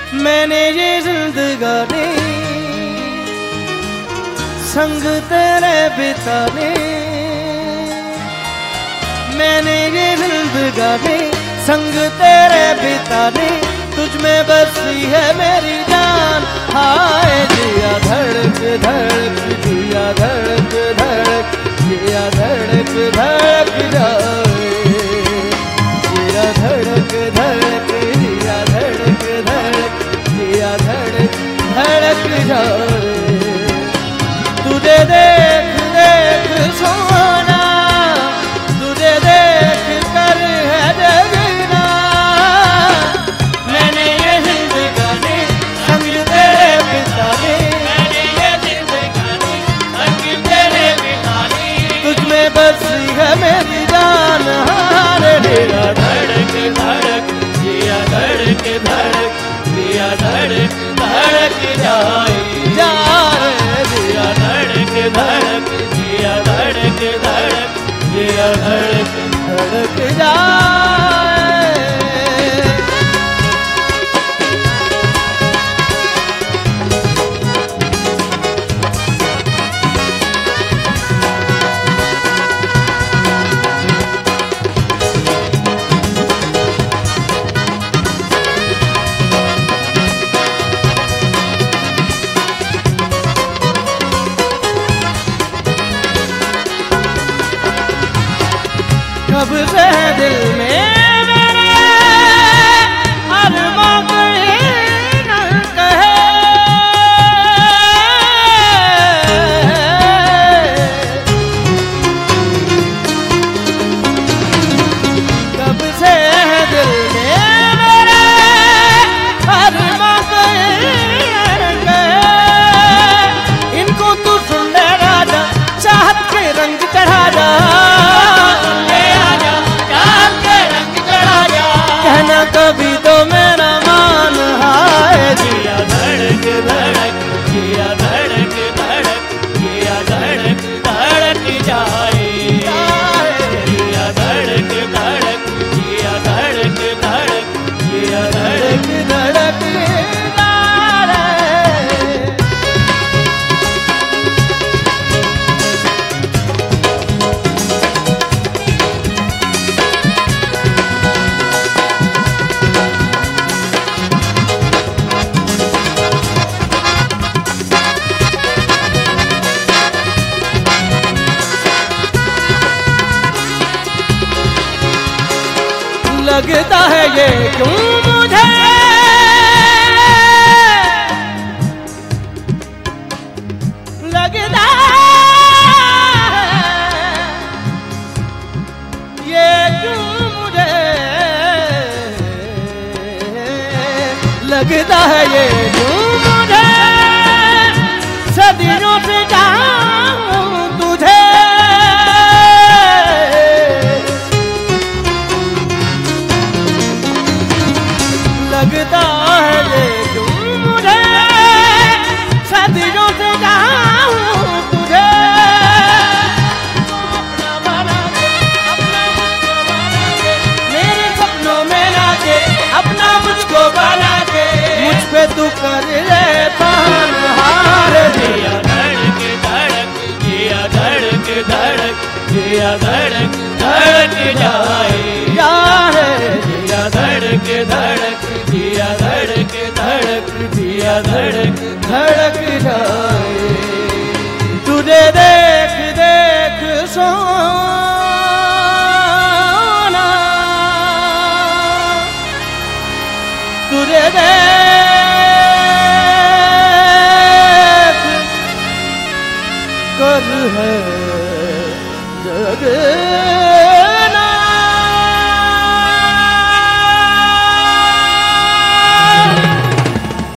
मैंने ये जिंदगानी संग तेरे बिताने, मैंने ये जिंदगानी संग तेरे बिताने, तुझ में बसी है मेरी जान। हाय जिया धड़क धड़क, जिया धड़क धड़क, जिया धड़क धड़क जाए, जिया धड़क धड़क, जिया धड़क धड़क, जिया धड़क धड़क जाए। तुझे देख देख सोना, तुझे देख कर है जगना, मैंने ये जिंदगानी संग तेरे बिताने, मैंने ये जिंदगानी संग तेरे बिताने, तुझ में बसी है मेरी जान। हारे जिया धड़क धड़क, जिया धड़क धड़क, जिया धड़क धड़क जाए, जा रे जिया धड़क धड़क, जिया धड़क धड़क, जिया धड़क धड़क जाए। कब से दिल में मेरे अरमां कहीं न कहे, कब से दिल में मेरे अरमां कहीं न कहे, इनको तू सुन ले राजा, चाहत के रंग चढ़ा जा, कहना कभी तो मेरा मान। हाय जिया धड़क धड़क, जिया धड़क धड़क, जिया धड़क धड़क जाए, जिया धड़क धड़क, जिया धड़क धड़क, जिया धड़क धड़क जाए। लगता है ये क्यों मुझे, लगता है ये क्यों मुझे, लगता है ये क्यों मुझे, सदियों से चाहूं तुझे, लगता है ये क्यों मुझे, सदियों से चाहूं तुझे, अपना बना के, अपना मुझको बना के, मेरे सपनों में लाके, अपना मुझको बना के, मुझ पे तू कर ले पान। हार जिया धड़क धड़क, जिया धड़क धड़क, जिया धड़क धड़क जाए, जा रे जिया धड़क धड़क, जिया धड़क धड़क, जिया धड़क धड़क जाए। तुझे देख देख सोना, तुझे देख कर है जग